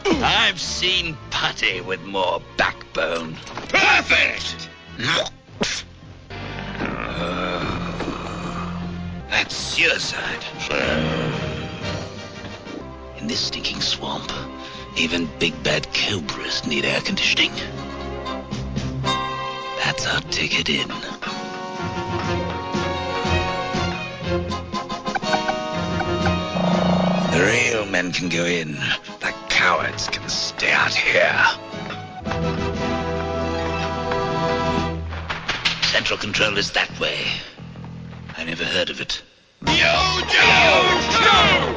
I've seen putty with more backbone. Perfect! That's suicide. In this stinking swamp, even big bad cobras need air conditioning. That's our ticket in. The real men can go in. The cowards can stay out here. Central control is that way. I never heard of it. Yo, Joe!